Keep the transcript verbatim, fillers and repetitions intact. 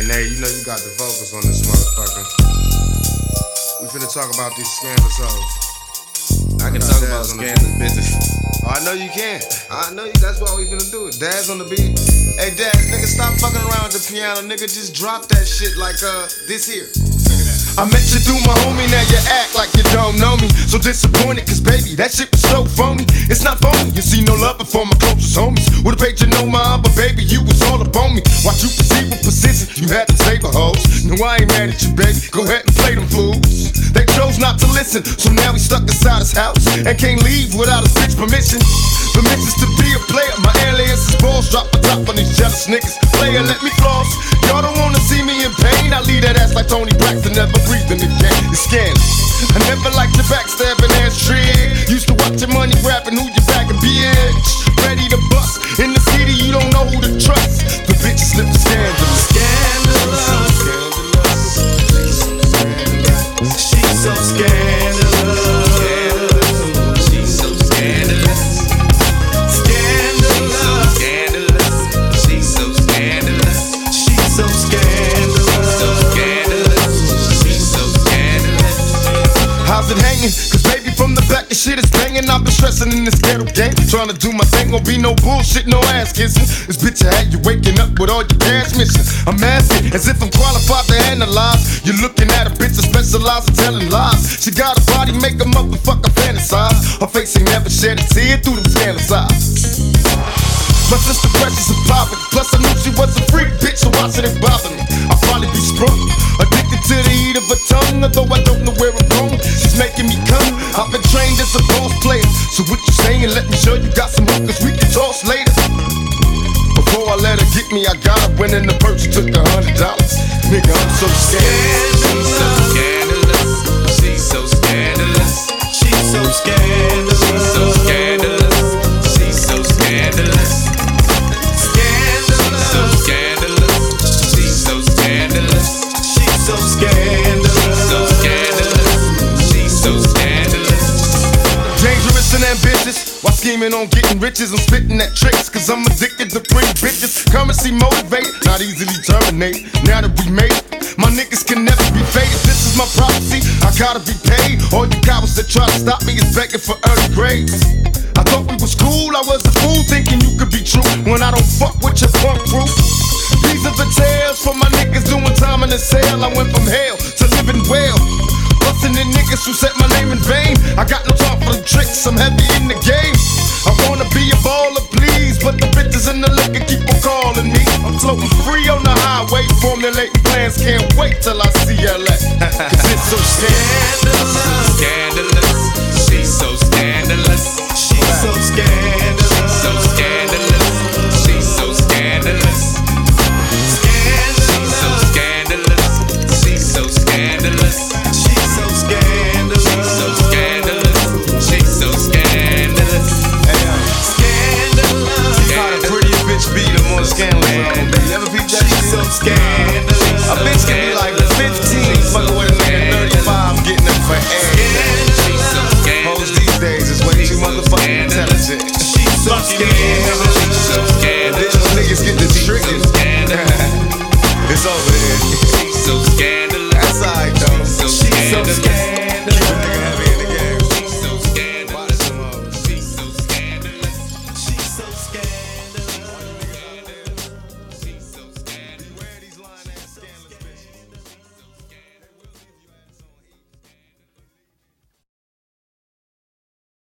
Hey, Nate, you know you got the vocals on this motherfucker. We finna talk about these scandalous hoes. I can talk about scandalous business. Oh, I know you can. I know you. That's why we finna do it. Dad's on the beat. Hey, Dad, nigga, stop fucking around with the piano. Nigga, just drop that shit like uh this here. I met you through my homie, now you act like you don't know me. So disappointed, cause baby, that shit was so phony. It's not phony, you see no love before my closest homies. Would've paid you no mind, but baby, you was all up on me. Watch you proceed with precision, you had to save a hoes. No, I ain't mad at you, baby, go ahead and play them fools. They chose not to listen, so now we stuck inside his house and can't leave without his bitch permission. Permissions to be a player, my alias is balls. Drop the top on these jealous niggas. Player, let me floss. Y'all don't wanna see me in pain. I leave that ass like Tony Braxton, never breathing again. It's scandalous. I never liked your backstabbing ass trick. Used to watch your money grabbing who you back and bitch. Ready to bust. In the city, you don't know who to trust. The bitches slip the scandalous. Scandalous. She's so scandalous. She's so scandalous. Scandalous. Scandalous. She's so scandalous. She's so scandalous. So scandalous. She's so scandalous. How's it hanging? Cause baby, from the back, the shit is banging. I've been stressing in this ghetto game. Trying to do my thing, gon' be no bullshit, no ass kissing. This bitch I had you waking up with all your cash missing. I'm asking as if I'm qualified to analyze. You're looking at a bitch that specializes in telling lies. She got a body, make a motherfucker fantasize. Her face ain't never shed a tear through them scandalous eyes. My sister precious and poppin'. Plus I knew she was a freak bitch, so why should it bother me? I'll probably be sprung, addicted to the heat of her tongue. Although I don't know where I'm going, she's making me come. I've been trained as a boss player, so what you saying? Let me show you got some hookers we can toss later. Before I let her get me, I got her winning the purse, took a hundred dollars. Nigga, I'm so scared. She's so scandalous. She's so scandalous. She's so scandalous. She's so scandalous. She's so scandalous. Scandalous. So scandalous. She's so scandalous. She's so scandalous. So scandalous. She's so scandalous. Dangerous and ambitious, while scheming on getting riches. I'm spitting at tricks, cause I'm addicted to pretty bitches. Currency motivated, not easily terminated. Now that we made it, my niggas can never be faded. This is my prophecy, I gotta be paid. All you cowards that try to stop me is begging for early grades. I thought we was cool, I was a fool thinking you could be true when I don't fuck with your punk crew. These are the tales for my niggas doing time in the cell. I went from hell to living well, busting in niggas who said my name in vain. I got no time for the tricks, I'm heavy in the game. I wanna be a baller, please, but the bitches in the liquor keep on calling me. I'm floating free on the highway, formulating plans, can't wait till I see L A. Cause it's so scandalous. Scandalous. She's so scandalous. She's so scandalous. She's so scandalous. She's so scandalous. Scandalous. So scandalous. She's so scandalous. She's so scandalous. She's so scandalous. She's so scandalous. Scandalous. You got a pretty bitch be the more scandalous. You ever beat that shit? She's so scandalous. A bitch can be like fifteen, fucking with a nigga thirty-five, getting them for air. Hoes these days is way too motherfucking intelligent. She's so scandalous. She's so scandalous. Bitches niggas get the triggers. It's over here. She's so scandalous.